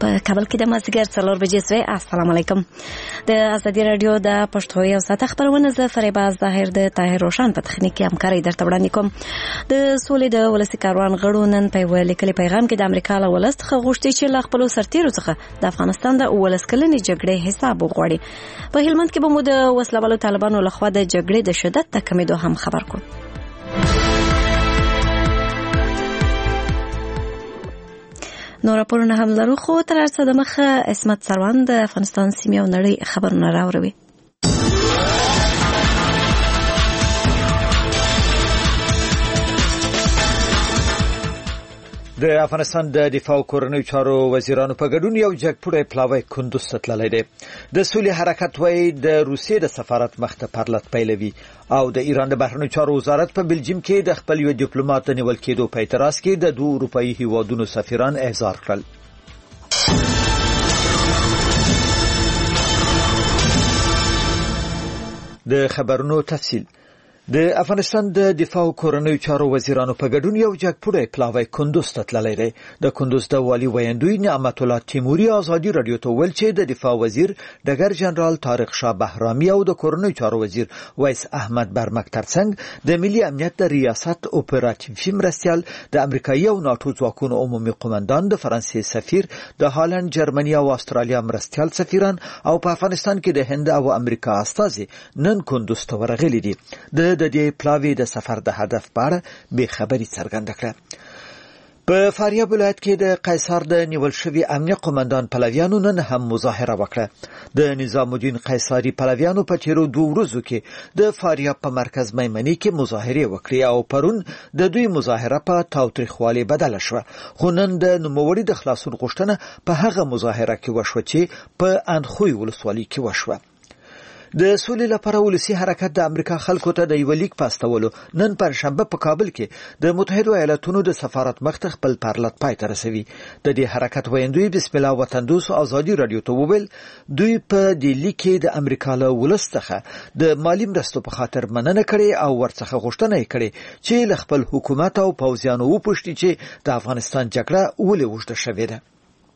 په کابل کې د مازدیګر 4 بجې سوی. السلام علیکم. د ازادي رادیو د پښتو یو ساعت خبرونه ز فریباز ظاهر د طاهر روشن په تخنیکی همکاري درته وړاندې کوم. د سولې د ولسی کاروان غړو نن په لیکلي پیغام کې د امریکا له ولست څخه غوښتي چې له خپل سرتیرو څخه د افغانستان د ولس کلنې جګړې حساب وغواړي. په هلمند کې به مو د وسلوالو طالبانو لخوا د جګړې د شدت تکمیدو هم خبر کو. نور پرونه هم لرو خو تر څه د مخه اسمت سروان د افغانستان سیمې او نړۍ خبرونه راوړي. د افغانستان د دفاع او کورنیو چارو وزیرانو په ګډون یو جګپوړی پلاوی کندوز ته تللی دی. د سولې حرکت وایي د روسیې د سفارت مخته پرلط پیلوي او د ایران د بهرنیو چارو وزارت په بلجیم کې د خپل یو ډیپلوماټ د نیول کېدو په اعتراض کې د 2 اروپایي هیوادونو سفیران احضار کړل. د خبرونو تفصیل. د افغانستان د دفاع او کورنیو چارو وزیرانو په ګډون یو جګپوړی پلاوی کندوز ته تللی دی. د کندوز د والي ویاندوی نعمت الله تیموري ازادي رادیو ته ویل چې د دفاع وزیر ډګر جنرال طارق شاه بهرامي او د کورنیو چارو وزیر ویس احمد برمک ترڅنګ د ملي امنیت د ریاست اپراتیوي مرستیال د امریکایي او ناتو ځواکونو عمومي قومندان د فرانسې سفیر د هالند جرمني او استرالیا مرستیال سفیران او په افغانستان کې د هند او امریکا استازي نن کندوز ته ورغلي دي. د دې پلاوی د سفر د هدف په اړه به خبري څرګنده کړه. په فاریاب ولایت کې د قیصر د نیول شوی امنیه قومندان پلویانو نن هم مظاهره وکړه. د نظام الدین قیصری پلویانو په تیرو 2 ورځو کې د فاریاب په مرکز میمنې کې مظاهره وکړې او پرون د دوی مظاهره په تاوتریخوالي بدله شوه. خو نن د نوموړي د خلاصون غوښتنه په هغه مظاهره کې وشوه چې په اندخوی ولسوالۍ کې وشوه. د سولې لپاره ولسی حرکت د امریکا خلکو ته د یو لیک پاستولو نن پر شنبه په کابل کې د متحده ایالاتونو د سفارت مخته خپل پرلط پای ته رسوي. د دې حرکت ویندوی بسم الله وطن دوست ازادي رادیو ته وویل دوی په دې لیک کې د امریکا له ولستخه د مالی مرستو په خاطر مننه کړې او ورڅخه غوښتنه کړې چې له خپل حکومت او پوځیانو وپوښتي چې د افغانستان جګړه ولې اوږده شوې ده.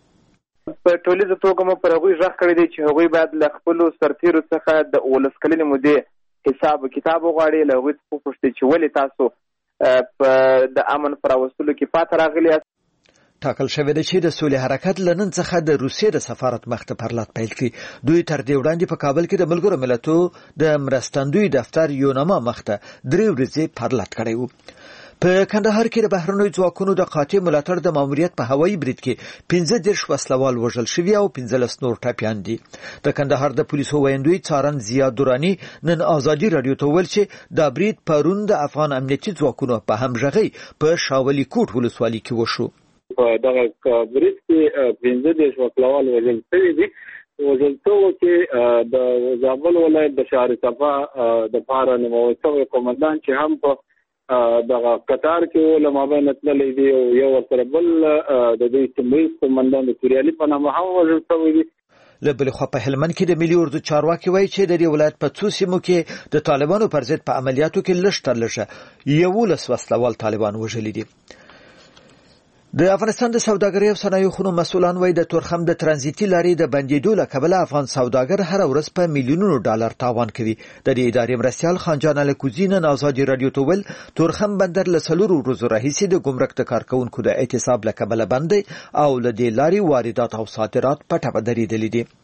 په ټولیزه توګه مو پر هغوی غږ کړی دی چې هغوی باید له خپلو سرتیرو څخه د 19 کلنې مودې حساب کتاب وغواړي. له هغوی څخه وپوښتي چې ولې تاسو په د امن پر راوستلو کې پاتې راغلي یاست. ټاکل شوی دی چې د سولې حرکت لنن څخه د روسیې د سفارت مخته پرلط پیل کړي. دوی تر دې وړاندې په کابل کې د ملګرو ملتونو د مرستندوی دفتر یوناما مخته 3 ورځې پرلط کړی و. په کندهار کې د بهرنیو ځواکونو د قاطع ملاتړ د ماموریت په هوایي برید کې 15 وسلوال وژل شوي او 15 نور ټپیان دي. د کندهار د پولیسو ویاندوی څارن ضیا دورانی نن ازادي رادیو ته ویل چې دا برید پرون د افغان امنیتي ځواکونو په همغږي په شاولي کوټ ولسوالۍ کې وشو. په دغه برید کې 15 وسلوال وژل شوي دي. وزلتو کې د زابل ولایت د شهر صفا د پاره نوموړی قومندان چې هم په دغه قطار کې علماء نتللی دی او یو سره بل د دې سیمې قومندان د توریالي په نامه هم وژل شوی دی. له بل خوا په هلمند کې د ملي اردو چارواکي وایي چې د دې ولایت په څو سیمو کې د طالبانو پر ضد په عملیاتو کې لږ تر لږه 11 وسلوال طالبان وژلي دي. د افغانستان د سوداګرۍ او صنایعو خونو مسؤلان وایي د تورخم د ترانزیتي لارې د بندېدو له کبله افغان سوداګر هر ورځ په میلیونونو ډالر تاوان کوي. د دې ادارې مرستیال خانجان الکوزي نن ازادي رادیو ته ویل تورخم بندر له 4 ورځو راهیسې د ګمرک د کارکونکو د اعتصاب له کبله بند دی او له دې لارې واردات او صادرات په ټپه درېدلي دي.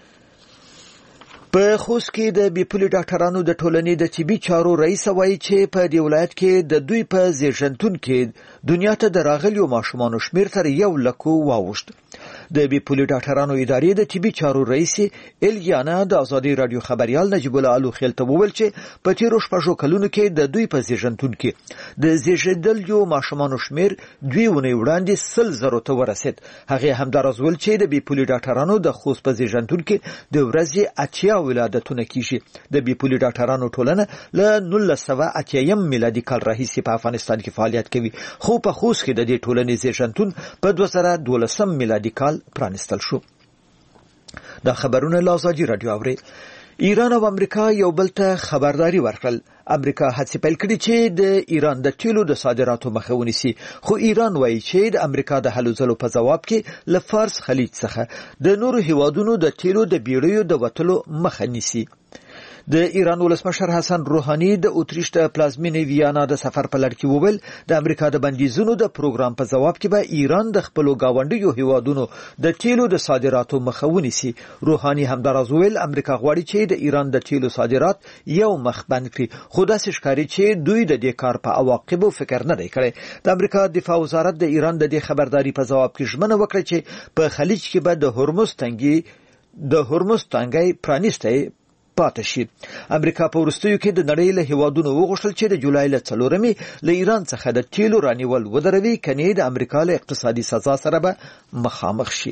په خوست کې د بیپولي ډاکټرانو د ټولنې د طبي چارو رئیس وایي چې په دې ولایت کې د دوی په زیږنتون کې دنیا ته د راغلیو ماشومانو شمیر تر 1 لک واوښت. د بیپولي ډاکټرانو ادارې د طبي چارو رئیس الیانا د ازادي رادیو خبريال نجیب الله الوخیل ته وویل چې په تیرو 6 کلونو کې د دوی په زیږنتون کې د زیږیدلو ماشومانو شمیر 2 ونې وړاندې 100,000 ته ورسید. هغه همدارز ول چې د بیپولي ډاکټرانو د خوست په زیږنتون کې د ورځې 80 ولادتونه کیږي. د بیپولي ډاکټرانو ټولنه له 1980 میلادي کال راهیسې په افغانستان کې فعالیت کوي. خو په خوست کې د دې ټولنې زیږنتون په 2012 میلادي کال پرانستل شو. دا خبرونه له ازادي رادیو اوري. ایران او امریکا یو بل ته خبرداري ورکړل. امریکا هڅې پیل کړې چې د ایران د تیلو د صادراتو مخه ونیسي، خو ایران وایي چې د امریکا د هلو ځلو په جواب کې له فارس خلیج څخه د نورو هیوادونو د تیلو د بیړیو د وتلو مخه نیسي. د ایران ولسمشر حسن روحاني د اتریش د پلازمینې ویانا د سفر په لړ کې وویل د امریکا د بندیزونو د پروګرام په جواب کې به ایران د خپلو گاونډیو هیوادونو د تیلو د صادراتو مخه ونیسي. روحاني همداراز وویل امریکا غواړي چې د ایران د تیلو صادرات یو مخ بند کړي، خو داسې ښکاري چې دوی د دې کار په عواقبو فکر نه دی کړی. د امریکا دفاع وزارت د ایران د دې خبرداري په جواب کې ژمنه وکړه چې په خلیج کې به د هرمز تنګي پرانیستی پاتې شي. امریکا په وروستیو کې د نړۍ له هیوادونو وغوښتل چې د جولای له 4 له ایران څخه د تیلو رانیول ودروي، کني د امریکا له اقتصادي سزا سره به مخامخ شي.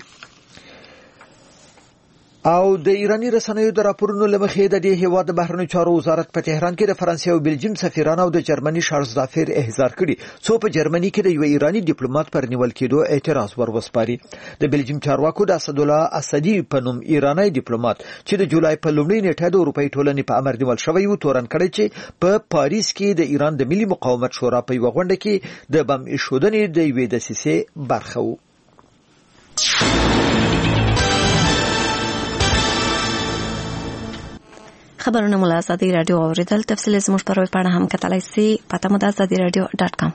او د ایرانی رسنیو د راپورونو لمخې د دې هیواد د بهرنیو چارو وزارت په تهران کې د فرانسې او بلجیم سفیرانو او د جرمني شارلزدافر احضار کړي څو په جرمني کې د یو ایرانی ډیپلوماټ پر نیول کېدو اعتراض وروسپاري. د بلجیم چارواکو د اسدالله اسدی په نوم ایرانی ډیپلوماټ چې د جولای په لومړۍ نیټه د اروپאי ټولنې په امر نیول شوی و تورن کړی چې په پاریس کې د ایران د ملي مقاومت شورا په یو غونډه کې د بم ایښودنې د یوې دسیسې برخه و. خبرونه مو له ازادي رادیو اوریدل. تفصیل زموږ په ویب پاڼه هم کتلای شئ. پته مو د azadiradio.com.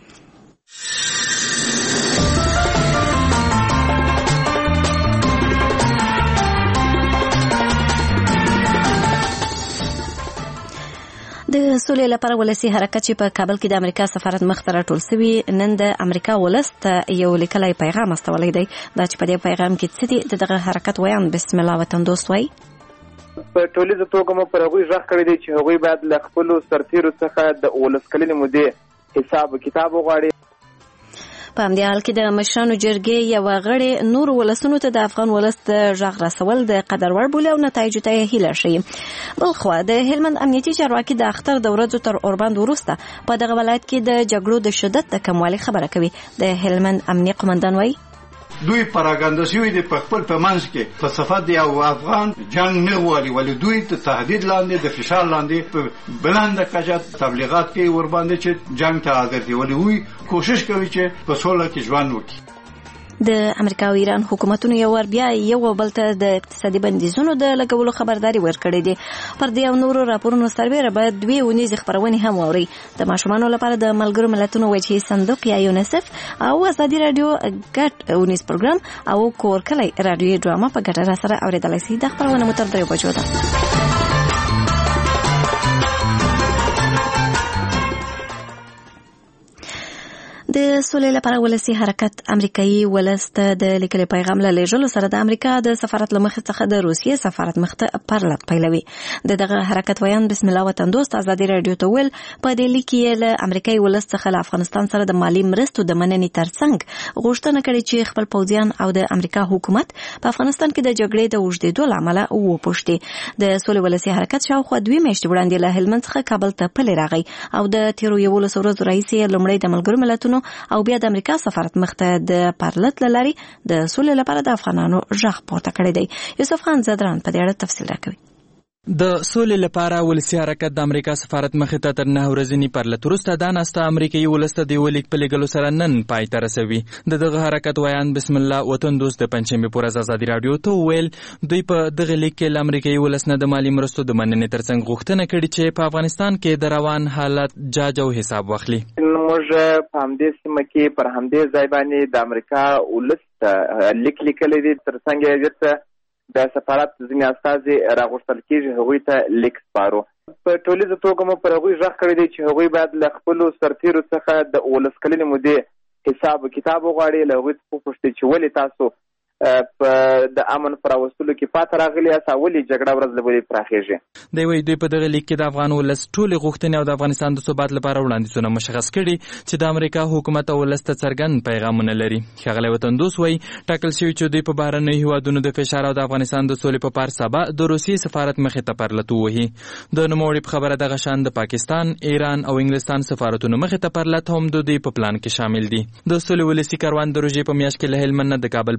د سولې لپاره ولسی حرکت چې په کابل کې د امریکا سفارت مخ ته راټول شوی نن د امریکا ولست یو لیکلای پیغام استولی دی. دا چې په دې پیغام کې څه دي دغه حرکت ویان بسم الله وطن دوست وای په ټولیزه توګه مو پر هغوی غږ کړی دی چې هغوی باید له خپلو سرتیرو څخه د 19 کلنې مودې حساب کتاب وغواړي. په همدې حال کې د مشرانو جرګې یو غړي نور ولسونو ته د افغان ولست غږ رسول د قدر وړ بولی او نتایجو ته هیله شي. بلخوا د هلمند امنیتي چارواکي د اختر د ورځو تر اوربند وروسته په دغه ولایت کې د جګړو د شدت د کموالي خبره کوي. د هلمند امنیتي قومندان وایي دوی پراګاندا شوی دی په خپل په منځ کې په صفات دی او افغان جنگ نه غواړي، ولی دوی ته تهدید لاندې د فشار لاندې په بلند کچه تبلیغات کوي ور باندې چې جنگ ته حاضر دي، ولی وی کوشش کوي چې په سوله کې ژوند وکړي. د امریکا او ایران حکومتونو یو ور بیا یو بل ته د اقتصادي بندیزونو د لګولو خبرداري ورکړې دي. پر دې او نورو راپورونو سربېره باید دوی ونیز خبرونه هم اوري. د ماشومانو لپاره د ملګرو ملتونو وجهي صندوق یا یونیسف او ازادي رادیو ګټ ونیز پروګرام او کور کلی رادیو ډراما په ګټه سره اوریدلای شي. د خبرونه مو تر 3 بجو ده. د سولې لپاره ولسی حرکت امریکایي ولست د لیکلي پیغام له لېږلو سره د امریکا د سفارت له مخې څخه د روسیې سفارت مخته پرلط پیلوي. دغه حرکت ویان بسم الله وطن دوست ازادي رادیو ته ویل په دې لیک کې له امریکایي ولست څخه له افغانستان سره د مالی مرستو د مننې ترڅنګ غوښتنه کړې چې خپل پوځیان او د امریکا حکومت په افغانستان کې د جګړې د اوږدېدو له امله وپوښتي. د سولې ولسی حرکت شاوخوا 2 میاشتې وړاندې له هلمند څخه کابل ته پلی راغی او د 13 ورځو راهیسې لومړی د ملګرو ملتونو او بیا د امریکا سفارت مخته د پرلط لاري د سولې لپاره د افغانانو غږ پورته کړی دی. یوسف خان زدران په دې اړه تفصیل راکوي. د سولې لپاره ولسی حرکت د امریکا سفارت مخې ته تر 9 ورځې پرلط وروسته د ناسته امریکایي ولست د ولیک په لګلو سره نن پای ته رسوي. دغه حرکت ویان بسم الله وطن دوست د پنځمې پورې ازادي رادیو ته ویل دوی په دغه لیک کې د امریکایي ولست نه د مالی مرستو د مننې ترڅنګ غوښتنه کړې چې په افغانستان کې د روان حالت جاج او حساب واخلي. موږ په همدې سیمه کې پر همدې ځای باندې د امریکا ولست لیک لیکلی دی، ترڅنګ یې د سفارت ځینې استازي راغوښتل کېږي هغوی ته لیک سپارو. په ټولیزه توګه مو پر هغوی غږ کړی دی چې هغوی باید له خپلو سرتیرو څخه د 19 کلنې مودې حساب کتاب وغواړي. له هغوی څخه وپوښتي چې ولې تاسو د امن پر راوستلو کې پاتې راغلي یاست، ولې جګړه ورځ له بلې پراخېږي. دی وایي دوی په دغه لیک کې د افغان ولس ټولې غوښتنې او د افغانستان د ثبات لپاره وړاندیزونه مشخص کړي چې د امریکا حکومت او ولس ته څرګند پیغامونه لري. ښاغلی وطن دوست وایي ټاکل شوي چې دوی په بهرنیو هیوادونو د فشار او د افغانستان د سولې په پار سبا د روسیې سفارت مخې ته پرلط ووهي. د نوموړي په خبره دغه شان د پاکستان، ایران او انګلستان سفارتونو مخې ته پرلط هم د دوی په پلان کې شامل دي. د سولې ولسي کاروان د روژې په میاشت کې له هلمند نه د کابل په لور خپل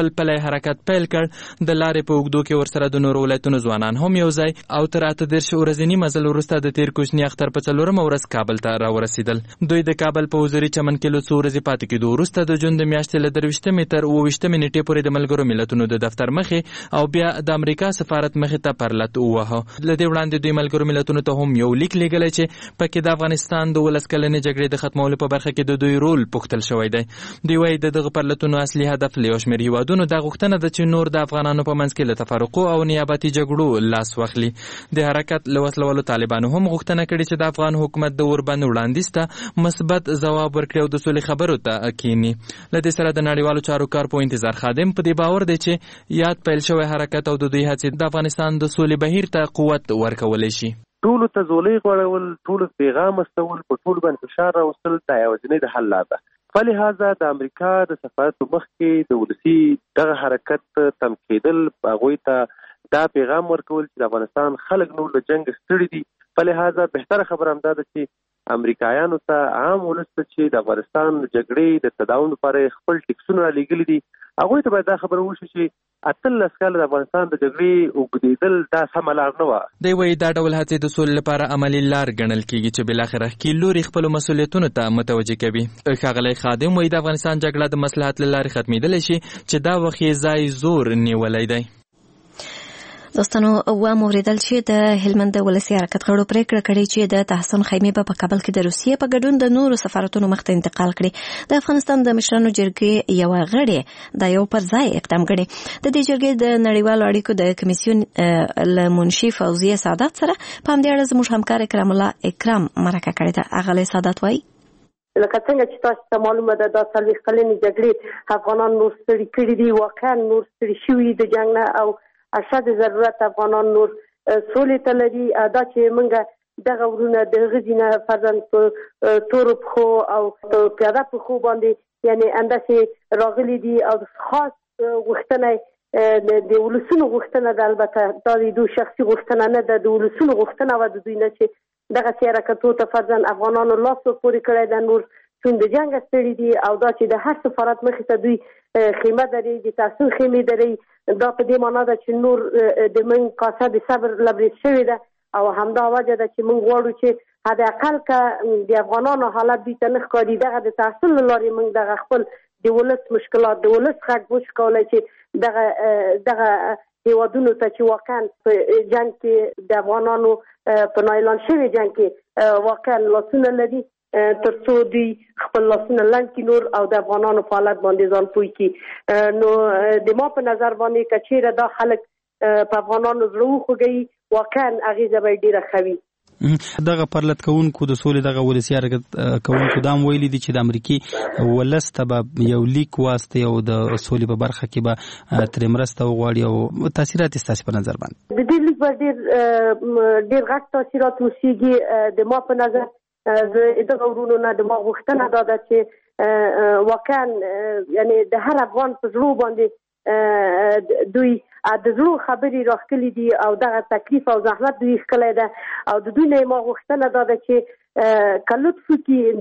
خپل پلی حرکت پیل کړ د لارې په اوږدو کې ورسره د نورو ولایتونو ځوانان هم یو ځای او تر 38 ورځني مزل وروسته د تیر کوچني اختر په 4مه ورځ کابل ته راورسېدل. دوی د کابل په حضوري چمن کې له څو ورځې پاتې کېدو وروسته د جون د میاشتې له 23 تر 28 نیټې پورې د ملګرو ملتونو د دفتر مخې او بیا د امریکا سفارت مخې ته پرلط ووهه. له دې وړاندې دوی ملګرو ملتونو ته هم یو لیک لیږلی چې پکې د افغانستان د 19 کلنې جګړې د ختمولو په برخه کې د دوی رول پوښتل شوی دی. دوی وایي د دغه پرلطونو اصلي هدف له یو شمېر هیوادونو دا غوښتنه ده چې نور د افغانانو په منځ کې له تفرقو او نیابتي جګړو لاس واخلي. د حرکت له وسلوالو طالبانو هم غوښتنه کړې چې د افغان حکومت د اوربند وړاندیز ته مثبت ځواب ورکړي او د سولې خبرو ته کینی. له دې سره د نړیوالو چارو کارپو انتظار خادم په دې باور دی چې یاد پیل شوی حرکت او د دوی هڅې د افغانستان د سولې بهیر ته قوت ورکولی شي. ټولو ته زولۍ غوړول، ټولو پیغام استول، په ټولو باندې فشار راوستل دا یوازینۍ د حل لاره ده. په لحاظه د امریکا د سفارت په مخ کې د ولسي دغه حرکت تم کېدل، هغوی ته دا پیغام ورکول چې د افغانستان خلک نور له جنګ ستړي دي. په لحاظه بهتره خبره همدا ده چې امریکایانو ته عام ولس ته چې د افغانستان جګړې د تداوم لپاره خپل ټیکسونه رالیږلي دي، هغوی ته باید دا خبره وشي چې 18 کاله د افغانستان د جګړې اوږدېدل دا سمه لار نه وه. دی وایي دا ډول هڅې د سولې لپاره عملي لار ګڼل کېږي چې بالاخره ښکېل لوري خپلو مسؤلیتونو ته متوجه کوي. ښاغلی خادم وایي د افغانستان جګړه د مصلحت له لارې ختمېدلی شي چې دا وخت یې ځای زور نیولی دی. دوستانو واوریدل چې د هلمند ولسي حرکت غړو پریکړه کړې چې د تحسن خیمې په کابل کې د روسیې په ګډون د نورو سفارتونو مخته انتقال کړي. د افغانستان د مشرانو جرګې یو غړي دا یو پر ځای اقدام کړي. د دې جرګې د نړیوالو اړیکو د کمیسیون له منشي فوزیه سعادت سره په همدې اړه زموږ همکار اکرام الله اکرام مرکه کړې ده. اغلی سعادت وایي لکه څنګه چې تاسو ته معلومه ده دا 40 کلنې جګړې افغانان نور ستړي کړي دي، واقعا نور ستړي شوي د جنګ نه او اشد ضرورت افغانان نور سولې ته لري. دا چې موږ دغه ورونه د غزینه فرضاً په تورو پښو او په پیاده پښو باندې یعنی انداسې راغلي دي او خاص غوښتنه د ولسونو غوښتنه ده. البته دا د دوی شخصي غوښتنه نه ده، د ولسونو غوښتنه وه د دوی نه چې دغه حرکتو ته فرضاً افغانانو لاس پورې کړی ده، نور چون د جنګ ستړي دي او دا چې د هر سفارت مخې ته دوی خیمه دري د تحسن خیمې دري، دا په دې معنا ده چې نور د من کاسه د صبر لبریز شوی ده او همدا وجه ده چې موږ غواړو چې حد اقل که د افغانانو حالت دوی ته نه ښکاري، دغه د تحسن له لارې موږ دغه خپل د ولس مشکلات د ولس غږ وشو کولی چې دغه هیوادونو ته چې واقعا په جنګ کې د افغانانو په نایلان شوي جنګ کې واقعا لاسونه لري تر څو دوی خپل لاسونه لنډ کړي نور او د افغانانو په حالت باندې ځان پوه کړي. نو د ما په نظر باندې که چېرې دا خلک په افغانانو زړه وخوږوي واقعا اغېزه به یې ډېره ښه وي. دغه پرلط کوونکو د سولې دغه ولسي حرکت کوونکو دا هم ویلي دي چې د امریکې ولس ته به یو لیک واستوي او د سولې په برخه کې به ترې مرسته وغواړي او تاثیرات یې ستاسې په نظر باندې د دې لیک به ډېر غټ تاثیرات وشیږي. د ما په نظر د دغه ورونو نه د ما غوښتنه دا ده چې واقعا یعنی د هر افغان په زړه باندې دوی د زړه خبرې راخکلي دي او دغه تکلیف او زحمت دوی ښکلی ده او د دوی نه ما غوښتنه دا ده چې که لطف وکړي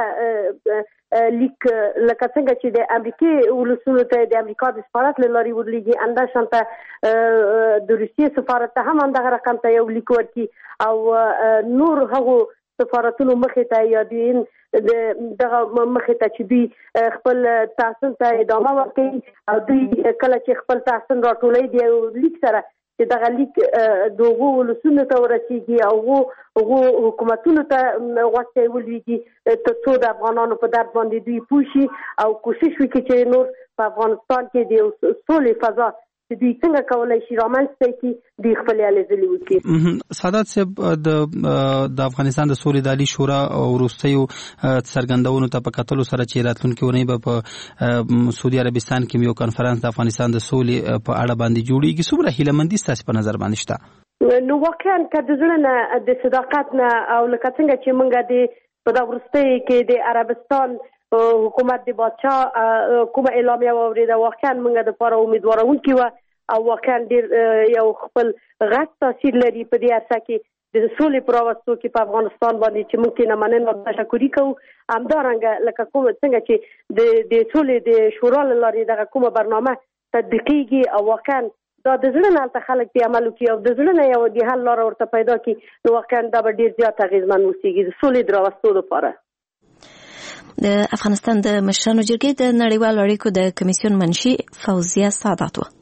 دغه لیک لکه څنګه چې د امریکې ولسونو ته د امریکا د سفارت له لارې ورلیږي همداشان ته د روسیې سفارت ته هم همدغه رقم ته یو لیک ورکړي او نور هغو سفارتونو مخې ته یا دغه مخې ته چې دوی خپل تحسن ته ادامه ورکوي او دوی کله چې خپل تحسن راټولوي د یو لیک سره چې دغه لیک د هغو ولسونو ته ورسیږي او هغو حکومتونو ته غوښتي ولویږي تر څو د افغانانو په درد باندې دوی پوه شي او کوشش وکړي چې نور په افغانستان کې د سولې فضا چې دوی څنګه کولی شي رامنځته کړي دوی خپلې هلې ځلې وکړي. سعادت صاحب د افغانستان د سولې د عالي شورا وروستیو څرګندونو ته په کتلو سره چې راتلونکې اونۍ به په سعودي عربستان کې یو کنفرانس د افغانستان د سولې په اړه باندې جوړیږي، څومره هیلهمندي ستاسې په نظر باندې شته؟ نو واقعا که د زړه نه د صداقت نه او لکه څنګه چې موږ په دا وروستیو کې د عربستان حکومت د بادشاه کومه اعلامیه واورېده واقعا موږ دپاره امیدوارونکې وه او واقعا ډېر یو خپل غټ تاثیر لري په دې عرصه کې د سولې په راوستو کې په افغانستان باندې چې موږ ترې مننه او تشکري کوو. همدارنګه لکه کومه څنګه چې د سولې د شورا له لارې دغه کومه برنامه تطبیقیږي او واقعا دا د زړه نه هلته خلک په عمل وکړي او د زړه نه یو د حل لاره ورته پیدا کړي نو واقعا دا به ډېر زیات اغېزمن اوسېږي د سولې د راوستو لپاره. د افغانستان د مشرانو جرګې د نړیوالو اړیکو د کمیسیون منشي فوزیه سعادت وه.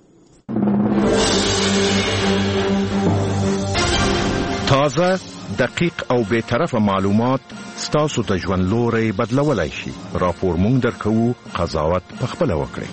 تازه، دقیق او بی‌طرفه معلومات ستاسو د ژوند لوري بدلولای شي. راپور مونږ درکوو، قضاوت پخپله وکړئ.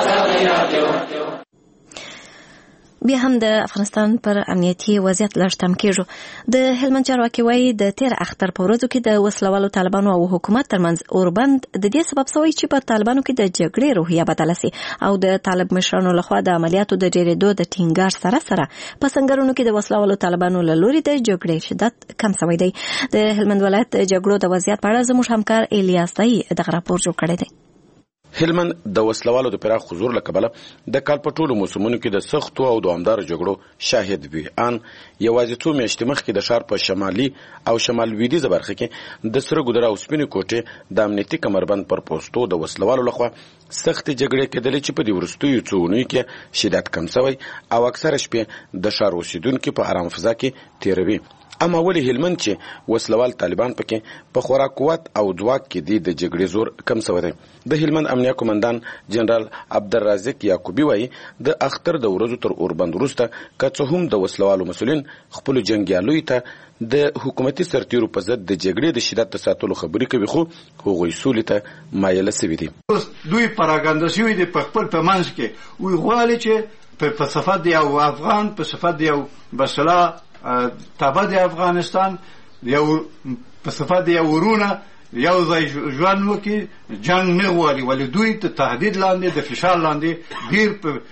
بیا هم د افغانستان پر امنیتي وضعیت لږ تم کېږو. د هلمند چارواکي وایي د تیر اختر په ورځو کې د وسلوالو طالبانو او حکومت ترمنځ اوربند د دې سبب شوی چې په طالبانو کې د جګړې روحیه بدله سي او د طالب مشرانو لخوا د عملیاتو د ډېرېدو د ټینګار سره په سنګرونو کې د وسلوالو طالبانو له لوري د جګړې شدت کم شوی دی. د هلمند ولایت جګړو د وضعیت په اړه زموږ همکار الیاس تایی دغه راپور جوړ کړی دی. هلمند د وسلوالو د پراخ حضور له کبله د کال په ټولو موسمونو کې د سختو او دوامداره جګړو شاهد وي. ان یوازې څو میاشتې مخکې د ښار په شمالي او شمال لویدیځه برخه کې د سره ګودره او سپینې کوټې د امنیتي کمربند پر پوستو د وسلوالو لخوا سختې جګړې کېدلې چې په دې وروستیو څو اونیو کې شدت کم شوی او اکثره شپې د ښار اوسیدونکي په ارام فضا کې تېروي. اما ولې هلمند چې وسلوال طالبان پکې په خورا قوت او ځواک کې دي د جګړې زور کم شوی دی؟ د هلمند امنیه قومندان جنرال عبدالرازق یعقوبی وایي د اختر د ورځو تر اوربند وروسته که څه هم د وسلوالو مسؤلین خپلو جنګیالیو ته د حکومتي سرتیرو په ضد د جګړې د شدت د ساتلو خبرې کوي، خو هغوی سولې ته مایله سوي دي. دوی پراګاندا شوي دي په خپل په منځ کې وی غواړي چې په صفت د یو افغان په صفت د یو بسلا تابع د افغانستان یو په صفت د یو ورونه یو ځای ژوند وکړي، جنګ نه غواړي، ولې دوی ته تهدید لاندې د فشار لاندې ډېر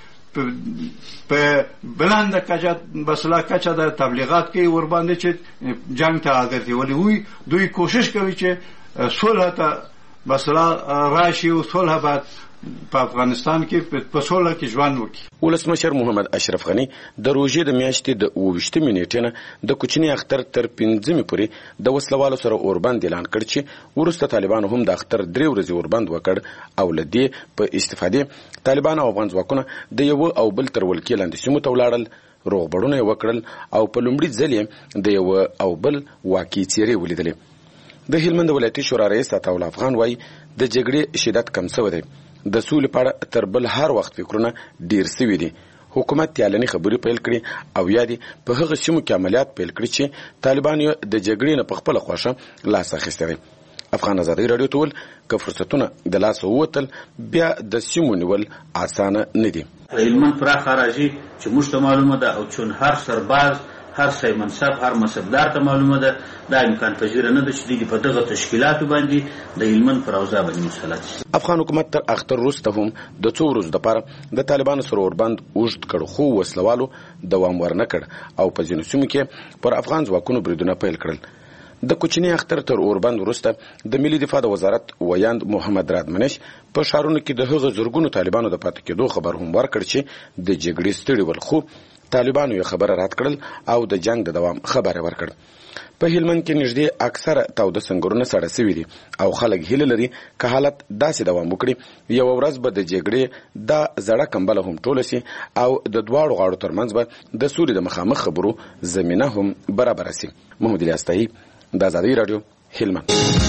په بلنده کچه بسلا کچه د تبلیغات کې ورباندې چې جنګ ته عادت دي، ولې دوی کوشش کوي چې صلح ته بسلا راشي او صلح بعد په افغانستان کې په صلح کې ژوند وکړي. ولسمشر محمد اشرف غني د روژې د میاشتې د 28 نیټې نه د کوچني اختر تر 5 پورې د وسلوالو سره اوربند اعلان کړ چې وروسته طالبانو هم د اختر 3 ورځې اوربند وکړ او له دې په استفادې طالبان او افغان ځواکونه د یو او بل تر ولکې لاندې سیمو ته ولاړل، روغبړونه یې وکړل او په لومړي ځل یې د یو او بل واقعي څېرې ولیدلې. د هلمند ولایتي شورا رئیس عطاالله افغان وایي د جګړې شدت کم شوی دی. د سولې په اړه تر بل هر وخت فکرونه ډیر سوي دي. حکومت یالنې خبرې پیل کړي او یا دي په هغه سیمو کې عملیات پیل کړي چې طالبان یې د جګړې نه په خپله خوښه لاس اخیستی دی. افغان ازادي راډیو ته ویل که فرصتونه د لاسه ووتل بیا د سیمو نیول اسانه نه دي. هلمند پراخه راځي چې موږ ته معلومه ده او چون هر سرباز هر ځای منصب هر منصبدار ته معلومه ده دا امکان پذیره نه ده چې دوی په دغه تشکیلاتو باندې د هلمند پر اوضاع باندې مسلط شي. افغان حکومت تر اختر وروسته هم د څو ورځو دپاره د طالبانو سره اوربند اوږد کړ، خو وسلوالو دوام ورنه کړ او په ځینو سیمو کې پر افغان ځواکونو بریدونه پیل کړل. د کوچني اختر تر اوربند وروسته د ملي دفاع د وزارت ویاند محمد رادمنش په ښارونو کې د هغه زرګونو طالبانو د پاتې کېدو خبر هم ورکړ چې د جګړې ستړي ول، خو طالبانو یې خبره رد کړل او د جنگ د دوام خبره ورکړ. په هلمند کې نږدې اکثره تاوده سنګرونه سړه سوي دي او خلک هیله لري که حالت داسې دوام وکړي یوه ورځ به د جګړې دا زړه کمبله هم ټوله سي او د دواړو غاړو ترمنځ به د سولې د مخامخ خبرو زمینه هم برابره سي. محمد الیاس تایی، د ازادي راډیو، هلمند.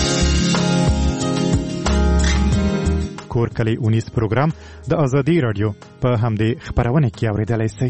کور کلی اونیز پروګرام د ازادي راډیو په همدې خبرونه کې اوریدلای شئ.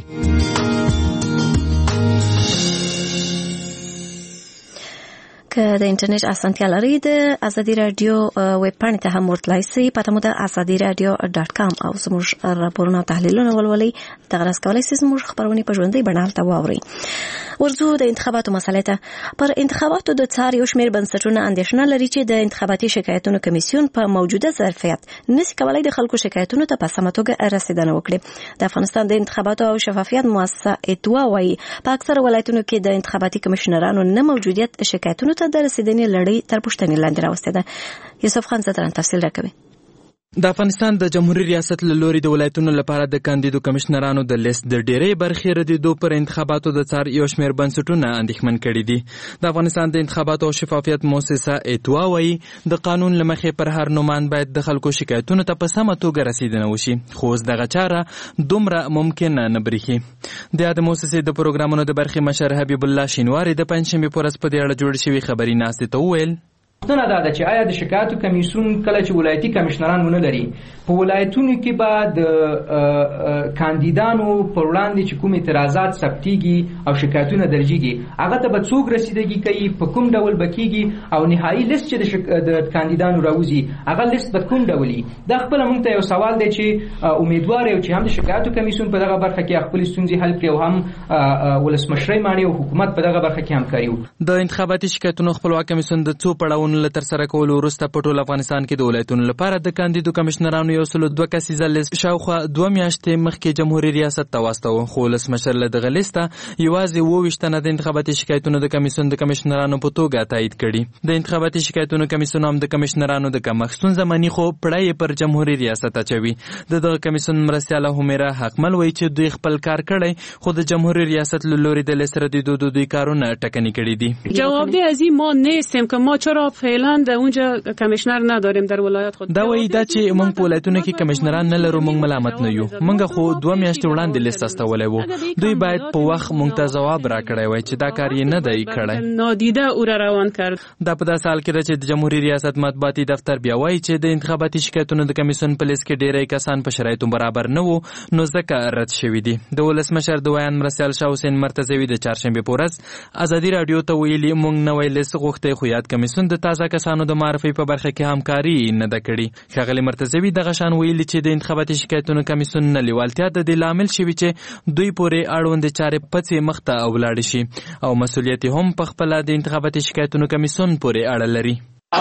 که د انټرنیټ اسانتیا لرئ د ازادي راډیو ویب پاڼې ته هم ورتلای شئ. پته مو د azadiiradio.com او زموږ راپورونه او تحلیلونه ولولئ. دغه راز کولی شئ زموږ خبرونه په ژوندۍ بڼه هلته واورئ. ورځو د انتخاباتو مسئلې ته. پر انتخاباتو د څار یو شمېر بنسټونه اندېښنه لري چې د انتخاباتي شکایتونو کمیسیون په موجوده ظرفیت نشي کولی د خلکو شکایتونو ته په سمه توګه رسیدنه وکړي. د افغانستان د انتخاباتو او شفافیت مؤسسه اتوا وایي په اکثره ولایتونو کې د انتخاباتي کمیشنرانو نه موجودیت شکایتونو ته د رسیدنې لړۍ تر پوښتنې لاندې راوستې ده. یوسف خان زدران تفصیل راکوي. د افغانستان د جمهوریت ریاست له لوري د ولایتونو لپاره د کاندیدو کمشنرانو د لیست د ډېرې برخې ردېدو پر انتخاباتو د څار یو شمېر بنسټونه اندېښمن کړي دي. د افغانستان د انتخاباتو او شفافیت مؤسسه ایتوا وایي د قانون له مخې پر هر نومان باید د خلکو شکایتونو ته په سمه توګه رسیدنه وشي، خو اوس دغه چاره دومره ممکنه نه برېښي. د یادې مؤسسې د پروګرامونو د برخې مشر حبیب الله شینواري د پنجشنبې په ورځ په دې اړه جوړې شوې خبري ناستې ته وویل پوښتنه دا ده چې آیا د شکایتو کمیسیون کله چې ولایتي کمشنران ونه لري په ولایتونو کې به د کاندیدانو پر وړاندې چې کوم اعتراضات ثبتېږي او شکایتونه درجیږي هغه ته به څوک رسیدګي کوي، په کوم ډول به کېږي او نهایي لیست چې د کاندیدانو راوځي هغه لیست به کوم ډول وي. دا خپله موږ ته یو سوال دی چې امیدوار یو چې هم د شکایتو کمیسیون په دغه برخه کې خپلې ستونزې حل کړي او هم ولسمشرۍ ماڼۍ او حکومت په دغه برخه کې همکاري وکړي. د انتخاباتي شکایتونو خپلواک کمیسیون د څو پړاوونو له ترسره کولو وروسته په ټول افغانستان کې د ولایتونو لپاره د کاندیدو کمشنرانو 102 کسیزه لیست شاوخوا 2 میاشتې مخکې جمهوریت ریاست ته واستاوه، خو ولسمشر له دغه لیسته یوازې 28 تنه د انتخاباتي شکایتونو د کمیسیون د کمشنرانو په توګه تایید کړي. د انتخاباتي شکایتونو کمیسیون هم د کمشنرانو د کمښت ستونزه مني، خو پړی پر جمهوریت ریاست اچوي. دغه کمیسیون مرستیاله همیره حقمل وایي چې دوی خپل کار کړی، خو د جمهوریت ریاست له لوري د لیست ردېدو د دوی کارونه ټکني کړي دي. جوابدهی از این ما نیستیم که ما چرا فعلا در اونجا کمشنر نداریم در ولایت خود. دا وایي دا چې موږ په ولایتونو کې کمشنران نه لرو، موږ ملامت نه یو. موږ خو 2 میاشتې وړاندې لیست استولی وو. دوی باید په وخت موږ ته ځواب راکړی وای چې دا کار یې نه دی کړی. نادیده او را روان کرد. دا په داسې حال کې ده چې د جمهوریت ریاست مطبوعاتي دفتر بیا وایي چې د انتخاباتي شکایتونو د کمیسیون په لیست کې ډېری کسان په شرایطو برابر نه وو، نو ځکه رد شوي دي. د ولسمشر د ویان مرستیال شاه حسین مرتضوي د چهارشنبې په ورځ ازادي راډیو ته ویلي موږ نوی لیست غوښتی، خو یاد کمیسیون د تازه کسانو د معرفي په برخه کې همکاري نه ده کړې. ښاغلي مرتضوي دغه شان ویلي چې د انتخاباتي شکایتونو کمیسیون نه لیوالتیا د دې لامل شوي چې دوی پورې اړوندې چارې پڅې مخ ته ولاړې شي او مسؤلیت هم په خپله د انتخاباتي شکایتونو کمیسیون پورې اړه لري.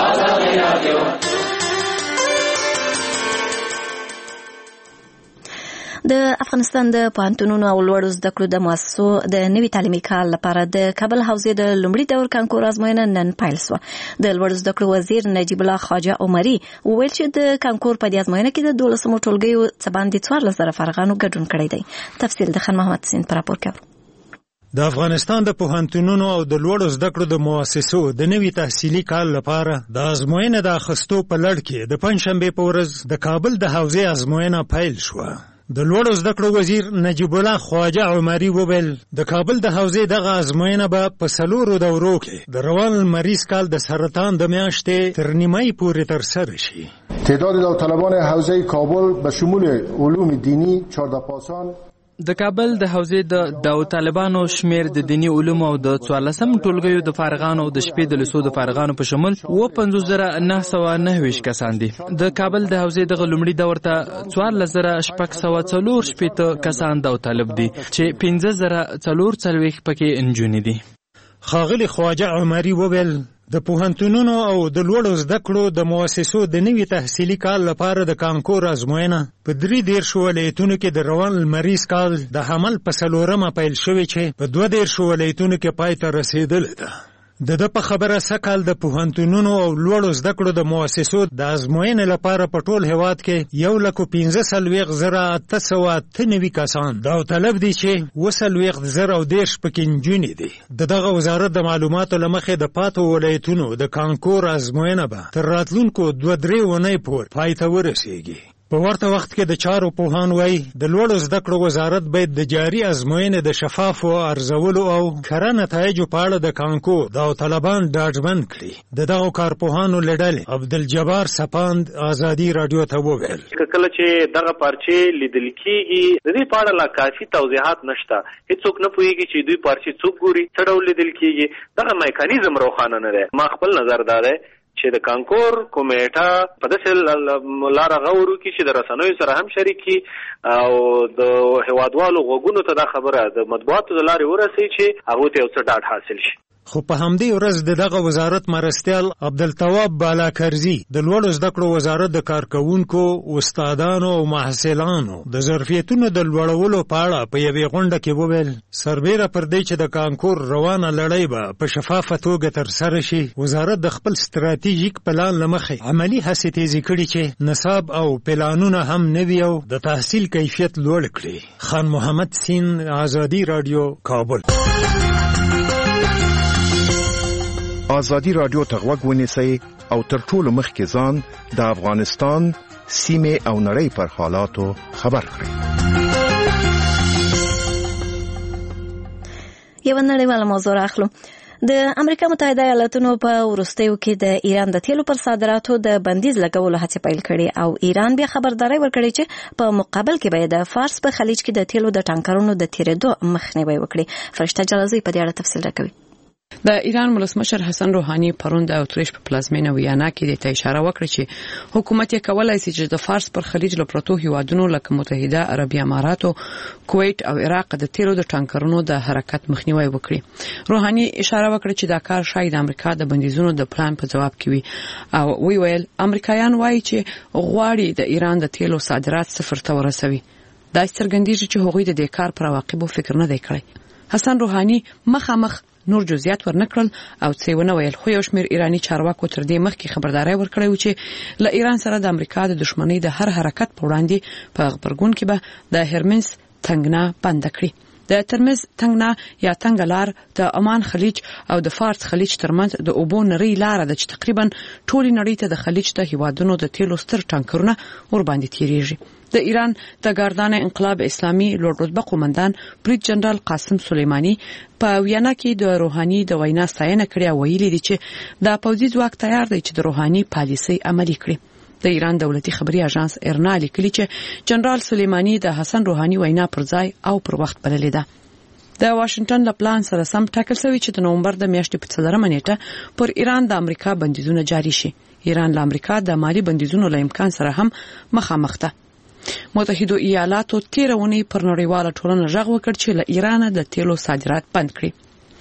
د افغانستان د پوهنتونونو او لوړو زده کړو د مؤسسو د نوي تعلیمي کال لپاره د کابل حوزې د لومړي دور کانکور ازموینه نن پیل شوه. د لوړو زده کړو وزیر نجیب الله خواجه عمري وویل چې د کانکور په دې ازموینه کې د 12 ټولګیو څخه باندې 14,000 فارغانو ګډون کړی دی. تفصیل د خان محمد سین پر راپور کوي. د افغانستان د پوهنتونونو او د لوړو زده کړو د مؤسسو د نوي تحصیلي کال لپاره د ازموینې د اخیستو په لړ کې د پنجشنبې په ورځ د کابل د حوزې ازموینه پیل شوه. د لوړو زده کړو وزیر نجیب الله خواجه عمري وویل د کابل د حوزې دغه ازموینه به په 4 دورو کې د روان لمریز کال د سرطان د میاشتې تر نیمایي پورې ترسره شي. تعداد داوطلبان حوزه کابل به شمول علوم دینی 14 پاسان د کابل د حوزې د داوطلبانو شمیر د دینی علومو او د 14 ټولګیو د فارغانو او د شپې د لسو د فارغانو په شمول 55,909 کسان دي. د کابل د حوزې د لومړي دور ته 14,604 کسان داوطلب دي چې 15,440 پکې انجونې دي. ښاغلي خواجه عمري وویل د پوهنتونونو او د لوړو زده کړو د مؤسسو د نوي تحصیلي کال لپاره د کانکور ازموینه په 13 ولایتونو کې د روان لمریز کال د حمل په 4 پیل شوې چې په 12 ولایتونو کې پای ته رسیدلې ده. د په خبره سکهال د پوهنتونونو او لوړو زده کړو د مؤسسو د ازموینې لپاره په ټول هیواد کې 1,15,898 کسان داوطلب دي چې 20,010 پکې نجونې دي. دغه وزارت د معلوماتو له مخې د پاتو ولایتونو د کانکور ازموینه به تر راتلونکو 2-3 اونۍ پورې پای ته ورسیږي. په ورته وخت کې د چارو پوهان وایي د لوړو زده کړو وزارت باید د جاري ازموینې د شفافو ارزولو او کره نتایجو په اړه د کانکور داوطلبان ډاډمن کړي. دغو کارپوهانو له ډلې عبدالجبار سپاند ازادي راډیو ته وویل کله چې دغه پارچې لیدل کېږي د دې په اړه لا کافي توضیحات نشته. هیڅوک نه پوهېږي چې دوی پارچې څوک ګوري، څه ډول لیدل کېږي. دغه میکانیزم روښانه نه دی. ما خپل نظر دا دی چې د کانکور کمیټه په داسې لاره غور وکړي چې د رسنیو سره هم شریک کړي او د هیوادوالو غوږونو ته دا خبره د مطبوعاتو د لارې ورسوي چې هغوی ته یو څه ډاډ حاصل شي. خو په همدې ورځ دغه وزارت مرستیال عبدالتواب بالاکرزي د لوړو زده کړو وزارت د کارکوونکو، استادانو او محصلانو د ظرفیتونو د لوړولو په اړه په یوې غونډه کې وویل سربیره پر دې چې د کانکور روانه لړۍ به په شفافه توګه ترسره شي، وزارت د خپل ستراتیژیک پلان له مخې عملي هڅې تیزې کړي چې نصاب او پلانونه هم نوي او د تحصیل کیفیت لوړ کړي. خان محمد سین، آزادی رادیو، کابل. آزادی رادیو ته غوږ ونیسئ او تر ټولو مخکې ځان د افغانستان سیمې او نړۍ پر حالاتو خبر کړئ. یو نړیواله موضوع راخلو. د امریکا متحده ایالاتونو په وروستیو کې د ایران د تیلو پر صادراتو د بندیز لګولو هڅې پیل کړي او ایران بیا خبرداري ورکړي چې په مقابل کې به د فارس په خلیج کې د تیلو د ټانکرونو د تیرېدو مخنیوي وکړي. فرشته جلازی په دې اړه تفصیل راکوي. د ایران ولسمشر حسن روحاني پرون د اتریش په پلازمینه ویانا کې د اشاره وکړه چې حکومت یې کولای شي چې د فارس پر خلیج له پروتو هیوادونو لکه متحده عربی امارات او کویت او عراق د تیلو د ټانکرونو د حرکت مخنیوي وکړي. روحاني اشاره وکړه چې دا کار شاید امریکا د بندیزونو د پلان په جواب کې وي او وی ویل امریکایان وایي چې غواړي د ایران د تیلو صادرات صفر ته ورسوي. دا څرګندېږي چې هغوی د دې کار پر عواقبو فکر نه دی کړی. حسن روحاني مخامخ نور جزئیات ورنکړل او څه ونه ویل، خو یو شمېر ایرانی چارواکو تر دې مخکې خبرداري ورکړې و چې له ایران سره د امریکا د دښمنۍ د هر حرکت په وړاندې په غبرګون کې به د هرمنز تنګنا بند کړي. د ترمز تنګنا یا تنګلار د عمان خلیج او د فارس خلیج ترمنځ د اوبو نری لار ده چې تقریبا ټولي نړۍ ته د خلیج د هیوادونو د تیلو ستر ټانکرونه ور باندې تیریږي. د ایران د ګاردان انقلاب اسلامي لوړ رتبه قومندان بریګ جنرال قاسم سلیمانی په ویانا کې د روحاني د وینا ستاینه کړې او ویلي دي چې د پوځي ځواک تیار دی چې د روحاني پالیسي عملي کړي. د ایران دولتي خبري اژانس ارنا لیکلي چې جنرال سلیمانی د حسن روحاني وینا پر ځای او پر وخت بللې ده. د واشنگټن له پلان سره سم ټاکل شوی چې د نومبر د میاشتې په 4 نیټه پر ایران د امریکا بندیزونه جاری شي. ایران له امریکا د مالی بندیزونو له امکان سره هم مخامخ ده. متحده ایالاتو تیرونی پر نړیواله ټولنه غږ وکړ چې له ایران د تیلو صادرات بند کړي.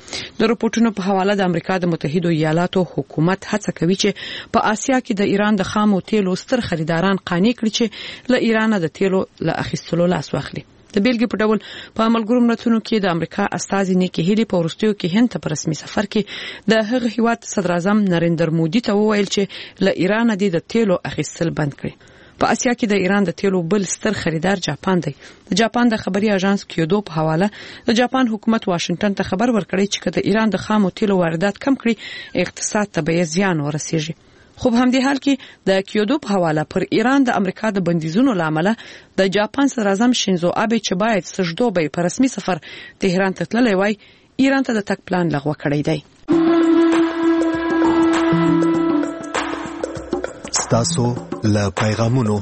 د رپورټونو په حواله د امریکا د متحده ایالاتو حکومت هڅه کوي چې په آسیا کې د ایران د خامو تیلو ستر خریداران قانع کړي چې له ایران د تیلو له اخیستلو لاس واخلي. د بیلګې په ډول په ملګرو ملتونو کې د امریکا استازي نیکی هیلی په وروستیو کې هند ته په رسمي سفر کې د هغه هیواد صدر اعظم نریندر مودي ته وویل چې له ایران د تیلو اخیستل بند کړي. په اسیا کې د ایران د تیلو بل ستر خریدار جاپان دی. د جاپان د خبري اژانس کیودو په حواله د جاپان حکومت واشنگټن ته خبر ورکړی چې د ایران د خامو تیلو واردات کم کړي اقتصاد ته به زیان ورسیږي. خو په همدې حال کې د کیودو په حواله پر ایران د امریکا د بندیزونو لامل د جاپان صدر اعظم شینزو آبه چې باید سجدو به په رسمي سفر تهران ته تللی وای ایران ته د تک پلان لغوه کړی دی. تاسو له پیغامونو.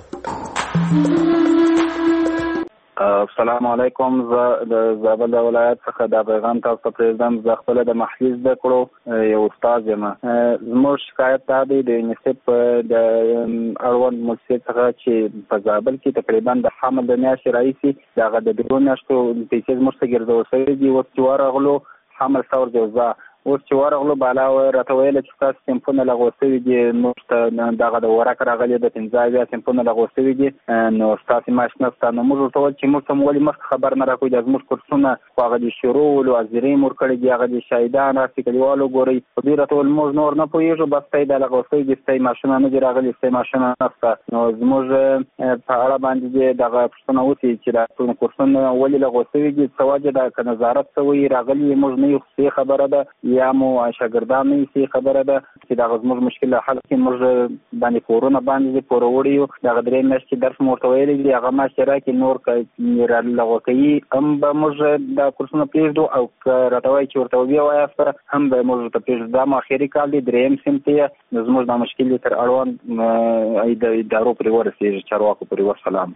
السلام علیکم. د زابل ولایت څخه د پیغام تاسو پرېږدم. زه خپل د محلي زده کړو یو استاد یم. زموږ شکایت دا دی د یونیسف د اړوند مؤسسې څخه چې په زابل کې تقریبا د حمل د میاشتې راهیسې دغه د 2 میاشتو پیسې زموږ څخه ګرځول شوي دي. اوس چې ورغلو حمل ثور جوزا اوس چې ورغلو بالا راته ویل چې تاسو سیمپونه لغوه شوي دي، موږ ته دغه د ورک راغلي د 15 سیمپونه لغوه شوي دي، نو ستاسو معاش نشته. نو موږ ورته ویل چې موږ ته ولې مخکې خبر نه راکوي، د زموږ کورسونه خو هغه د شروع ولو حاضرۍ مو ورکړي دي، هغه د شهیدان راسي کلیوالو ګورئ. خو دوی راته ویل موږ نور نه پوهېږو، بس ته یې دا لغوه شوي دي، ستاسو معاشونه نه دي راغلي، ستاسو معاشونه نشته. نو زموږ په اړه باندې دغه پوښتنه وشي چې دا کورسونه ولې لغوه شوي دي، څه وجه ده، که نظارت شوی راغلي موږ نه یو څه خبره ده یا مو شاګردان نه یې خبره ده چې دا زموږ مشکل حل کړي. موږ باندې کورونه باندې پوروړي یو دغه 3 میاشتې درس مو ورته ویلی دي، هغه معاش راکړي، نور که لغوه کوي هم به موږ دا کورسونه پرېږدو او که راته وایي چې ورته وبیا وایاست هم به موږ ورته پرېږدو. دا مو اخري کال دی، 3یم صنف دی. نو زموږ دا مشکل تر اړوند د ادارو پورې ورسېږي، چارواکو پورې ورسلام.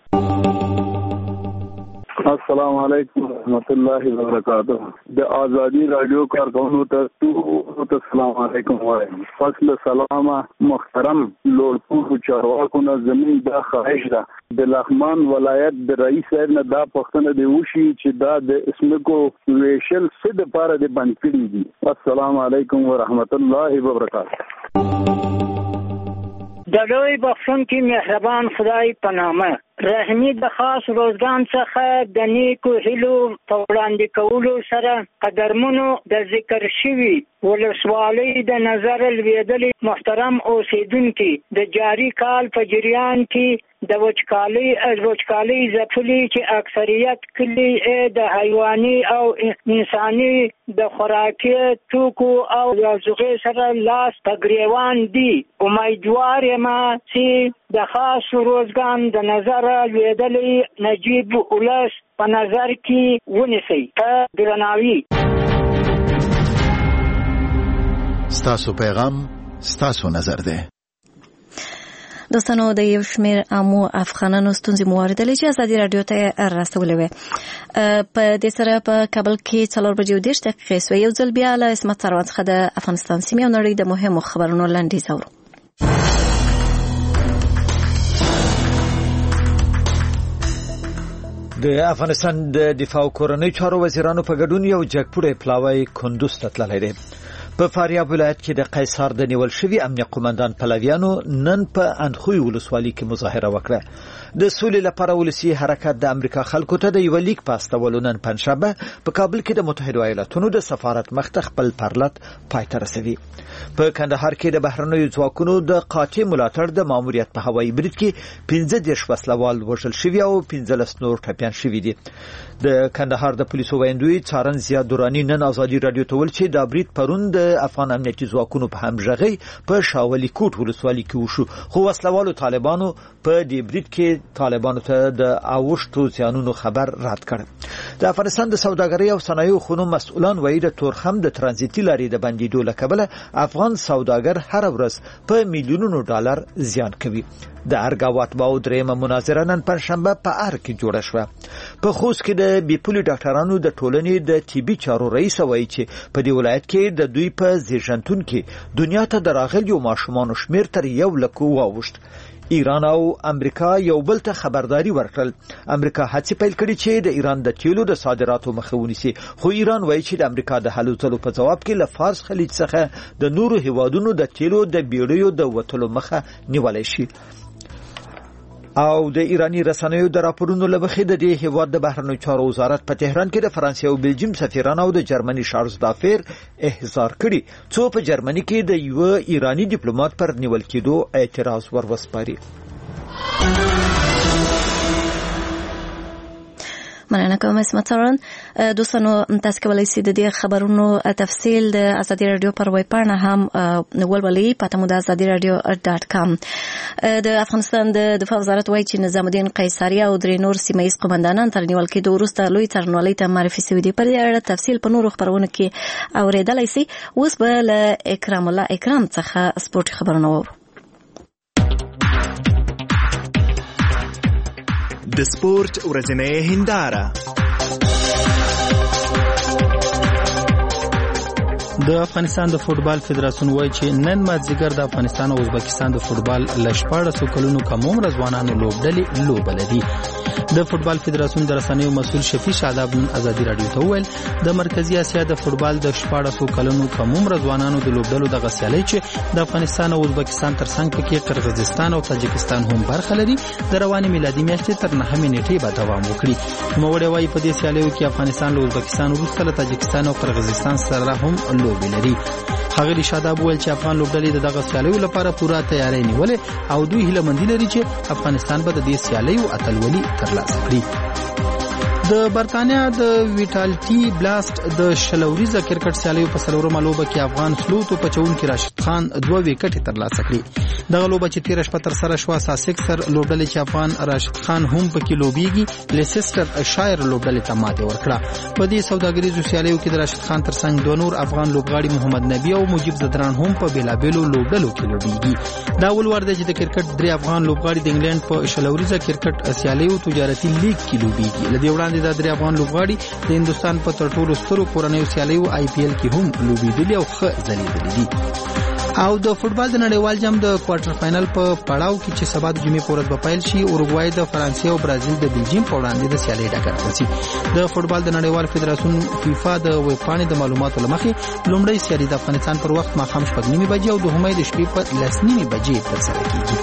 السلام علیکم ورحمۃ اللہ وبرکاتہ. د آزادی رادیو کارکونو ته سلام علیکم وایم. فصل سلام محترم لوړپوړو چارواکو نه زمین دا خواهش ده د لغمان ولایت د رئیس صاحب نه دا پوښتنه دی وشي چې دا د اسمکو ویشل څه د پاره د بند کړي دي. السلام علیکم ورحمت الله وبرکاته. د لوی بخښونکي مهربان خدای په نامه رحمی د خاص روزګان څخه د نیکو هیلو په وړاندې کولو سره قدرمنو د ذکر شوي ولسوالۍ د نظر لویدلې محترم اوسیدونکي د جاری کال په جریان کې د وچکالۍ ځپلي چې اکثریت کلي د حیواني او انساني د خوراکي توکو او یوځغې سره لاس په ګریوان دي. امیدوار یم چې د خاص روزګان د نظر لویدلې نجیب ولس په نظر کې ونیسي. په درناوي ستاسو پیغام ستاسو نظر ده. دوستانو د یو شمیر عامو افغانانو ستونزې مو واردلې چې ازادي رادیو ته رسولې وې. په دې سره په کابل کې 4:30 سوې یو ځل بیا له اسمت ثروت څخه د افغانستان سیمې او نړۍ د مهمو خبرونو لنډیز اورو. د افغانستان د دفاع او کورنۍ چارو وزیرانو په ګډون یو جګپوړی پلاوی کندوز ته تللی دی. په فاریاب ولایت کې د قیصار د نیول شوي امنیه قومندان پلویانو نن په اندخوی ولسوالۍ کې مظاهره وکړه. د سولې لپاره ولسی حرکت د امریکا خلکو ته د یو لیک په استولو نن پنځشنبه په کابل کې د متحده ایالاتونو د سفارت مخ ته خپل پرلط پای ته رسوي. په کندهار کې د بهرنیو ځواکونو د قاطع ملاتړ د ماموریت په هوایي برید کې 15 وسلوال وژل شوي او 15 نور ټپیان شوي دي. د کندهار د پولیسو ویاندوی څارن زیاد دورانی نن ازادي رادیو ته ویل چې د برید پرون د افغان امنیتي ځواکونو په همغږي په شاولي کوټ ولسوالۍ کې وشو، خو وسلوالو طالبانو په دې برید کې طالبانو ته د اوښتو زیانونو خبر رد کړ. د افغانستان د سوداګرۍ او صنایعو خونو مسؤلان وایي د تورخم د ترانزیتي لارې د بندیدو له کبله افغان سوداګر هر ورځ په میلیونونو ډالر زیان کوي. د ارګاوات باو درېمه مناظره نن پنځشنبه په ار کې جوړه شوه. په خوست کې د بیپولي ډاکټرانو د ټولنې د طبي چارو رئیس وایي چې په دې ولایت کې د دوی په زیږنتون کې دنیا ته د راغلیو ماشومانو شمیر تر 1 لک واوښت. ایران او امریکا یو بل ته خبرداري ورکړل. امریکا هڅې پیل کړې چې د ایران د تیلو د صادراتو مخه ونیسي، خو ایران وایي چې د امریکا د هلو ځلو په جواب کې له فارس خلیج څخه د نورو هیوادونو د تیلو د بیړیو د وټلو مخه نیولای شي. او د ایرانی رسنیو د راپورونو له مخې د دې هیواد د بهرنیو چارو وزارت په تهران کې د فرانسې او بلجیم سفیران او د جرمني شارلز دافیر احضار کړي، څو په جرمني کې د یو ایرانی ډیپلوماټ پر نیول کېدو اعتراض وروسپاري. مننه کوم اسمت ثروت. دوستانو تاسو کولی شئ د دې خبرونو تفصیل د ازادي رادیو پر ویب پاڼه هم ولولئ په تمو د azadiradio.com. د افغانستان د دفاع وزارت وایي چې نظام الدین قیصاری او درې نور سیمه‌ییز قومندانان تر نیول کېدو وروسته لوی څارنوالۍ ته معرفي شوي دي. په دې اړه تفصیل په نورو خبرونو کې اورېدلی شئ. اوس به له اکرام الله اکرام څخه سپورټي خبرونه واورو. د سپورت ورځنۍ هنداره. د افغانستان د فوټبال فدراسیون وایي چې نن مازدیګر د افغانستان او ازبکستان د فوټبال ل 14 کلونو کم عمر ځوانانو لوبډلې لوبل دي. د فوټبال فدراسیون د رسنیو مسؤل شفیع شاداب نن ازادي رادیو ته وویل د مرکزی اسیا د فوټبال د 14 کلونو کم عمر ځوانانو د لوبډلو د غسیالۍ چې د افغانستان او ازبکستان ترڅنګ پکې قرغیزستان او تاجکستان هم برخه لري د رواني میلادي میاشتې تر 9 نیټې به دوام وکړي. نوموړی وایي په دې سیالیو کې افغانستان له ازبکستان وروسته له تاجکستان او قرغیزستان سره هم لوبې لري. ښاغلي شاداب وویل چې افغان لوبډلې د دغه سیالیو لپاره پوره تیاری نیولې او دوی هیله مندي لري چې افغانستان به د دې سیالیو اتلولي ترلاسه کړي. د برتانیا د ویټالټي بلاست د شلوریزه کرکټ سیالیو په سلورمه لوبه کې افغان سلوتو پچونکي راشد خان 2 وکټ ترلاسه کړي. دغه لوبه چې 13 شپه تر سره شو ساسکسر لوبډلې چې افغان راشد خان هم پکې لوبيږي لیسټر شایر لوبډلې ته ماته ورکړه. په دې سوداګریزو سیالیو کې د راشد خان ترڅنګ دوه نور افغان لوبغاړي محمد نبی او مجيب زدران هم په بیلابېلو لوبډلو کې لوبيږي. دا ول ورده چې د کرکټ 3 افغان لوبغاړي د انګلند په شلوریزه کرکټ سیالیو تجارتي لیگ کې لوبيږي. لدی وړاندې د 3 افغان لوبغاړي د هندستان په تر ټولو سترو کورنیو سیالیو IPL کې هم لوبېدلي او ښه ځلېدلي دي. او د فوټبال د نړیوال جام د کوارټر فائنل په پړاو کې چې سبا د جمعې په ورځ به پیل شي، اورګوای د فرانسې او برازیل د بلجیم په وړاندې د سیالۍ ډګر ته ځي. د فوټبال د نړیوال فدراسیون فیفا د ویب پاڼې د معلوماتو له مخې لومړی سیالي د افغانستان پر وخت ماښام 6:30 بجې او دوهمه د شپې په 10:30 بجې ترسره کیږي.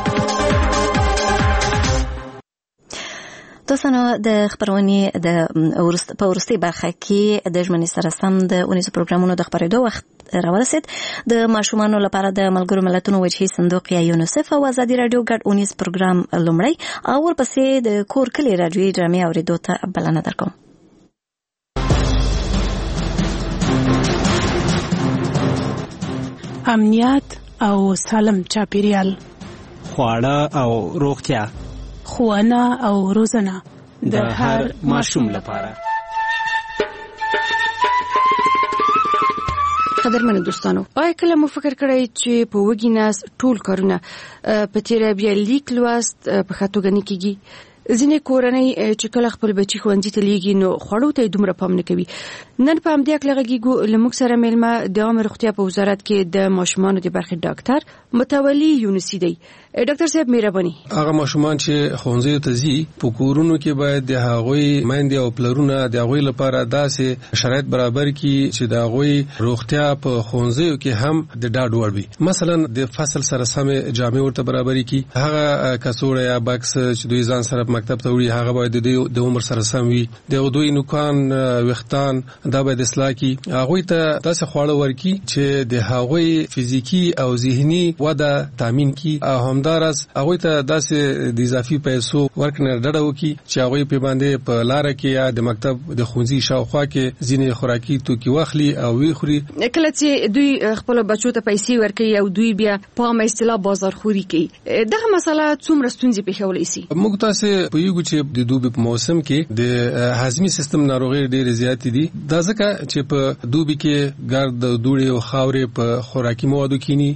تاسو نو د خبرونې د په ورستي برخه کې د ژمنې سره سم د اونیزو پروګرامونو د خبرېدو وخت راورسید. د ماشومانو لپاره د ملګرو ملتونو وجهي صندوق یا یونیسف او ازادي رادیو ګډ اونیز پروګرام لومړی او ورپسې د کور کلی رادیوي ډرامې اورېدو ته بلنه درکوم. امنیت او سالم چاپیریال، خواړه او روغتیا، ښوونه او روزنه د هر ماشوم لپاره. قدرمنو دوستانو، آیا کله مو فکر کړی چې په وږي نس ټول کارونه په تیره بیا لیک لوست په ښه توګه نه کیږي؟ ځینې کورنۍ چې کله خپل بچي ښوونځي ته لیږي نو خوړو ته دومره پام نه کوي. نن په همدې اړه غږیږو له موږ سره میلمه د عامه روغتیا په وزارت کې د ماشومانو د برخې ډاکټر متولي یونسي دی. ډاکټر صاحب مهرباني. هغه ماشومان چې ښوونځي ته ځي په کورونو کې باید د هغوی میندې او پلرونه د هغوی لپاره داسې شرایط برابر کړي چې د هغوی روغتیا په ښوونځیو کې هم د ډاډ وړ وي. مثلا د فصل سره سمې جامې ورته برابر کړي، هغه کڅوړه یا بکس چې دوی ځان سره مکتب ته وړي هغه باید د عمر سره سم وي. د دوی نوکان وختان دا باید اصلاح کړي. هغوی ته داسې خواړه ورکړي چې د هغوی فزیکی او ذهني وده تامین کړي او همدارس هغوی ته داسې د اضافي پیسو ورکړنه ډډه وکړي چې هغوی په باندې په لاره کې یا د مکتب د ښوونځي شاوخوا کې ځینې خوراکي توکي واخلي او وی خوري. کله چې دوی خپل بچو ته پیسې ورکوي او دوی بیا په عامه اصطلاح بازارخوري کوي، دغه مسله څومره ستونزې پیښولی شي؟ موږ تاسو په یو چې د دوبي په موسم کې د هاضمي سیستم ناروغۍ ډېرې زیاتې دي. دا ځکه چې په دوبي کې ګرد دوړې او خاورې په خوراکي موادو کینی،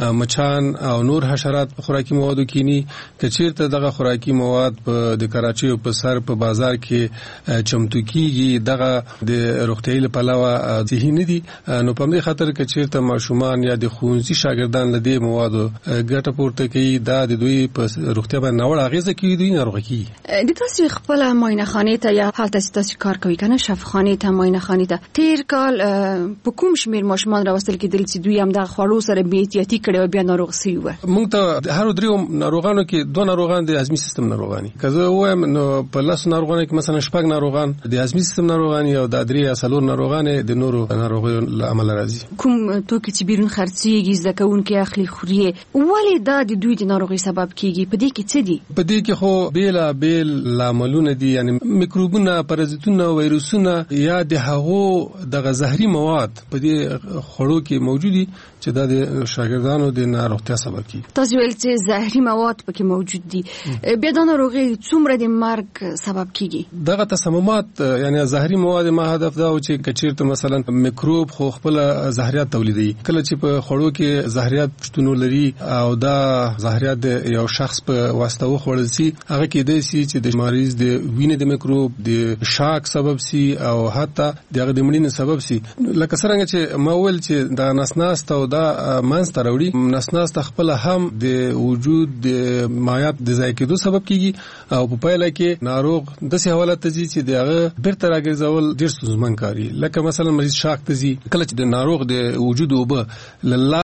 مچان او نور حشرات په خوراکي موادو کینی. کچیرته دغه خوراکي مواد په د کراچۍ او په سر په بازار کې چمتو کیږي، دغه د روغتیايي لپاره صحیح نه دي. نو په دې خاطر کچیرته ماشومان یا د ښوونځي شاګردان له دې موادو ګټه پورته کوي، دا د دوی په روغتیا باندې ناوړه اغیزه کوي، دوی ناروغ کیږي. د تاسو خپل معاینه خانه ته یا حالت تاسو کار کوي کنه شفاخانه ته معاینه خانه ته تیر کال په کوم شمیر ماشومان راوستل کېدل چې دوی هم د خوړو سره بې احتیاطي کړي او بیا ناروغ شوي وو؟ موږ ته هر دریو ناروغانو کې دوه ناروغان د هاضمي سیستم ناروغان، که زه وایم نو په لاس ناروغانو کې مثلا شپږ ناروغان د هاضمي سیستم ناروغان او د درې یا څلور ناروغان د نورو ناروغیو له امله راځي. کوم توکي چې بیرون خرڅېږي زده کوونکي اخلي خوري، ولې دا د دوی د ناروغي سبب کیږي؟ په دې کې څه دي؟ په دې کې خو بیل لاملونه دي، یعنی میکروبونه، پرازیتونه، وایروسونه یا د هغو د زهري مواد په دې خوړو کې موجود دي چې دا د شاګردانو د ناروغتیا سبب کیږي. تاسو ویل چې زهري مواد پکې موجود دي، بیا د ناروغي څومره د مرګ سبب کیږي؟ دغه تسممات یعنی زهري مواد ما هدف دا و چې کچیرته مثلا میکروب خو خپل زهريات تولیدوي. کله چې په خوړو کې زهريات شتون لري او دا زهريات یو شخص په واسطه وخوړل شي، هغه کې د سي چې د مریض د وینې د میکروب د شاک سبب سي او حتی دغه د مړینې سبب سي. لکه څنګه چې ما ویل چې دا نسناست او دا منځ ته راوړي، نسناست خپل هم د وجود د مایعات د ضایع کېدو سبب کیږي او په پایله کې ناروغ داسې حالت ته ځي چې دغه بیرته راګرځول ډېر ستونزمن کاري. لکه مثلا مریض شاک ته ځي، کله چې د ناروغ د وجود اوبه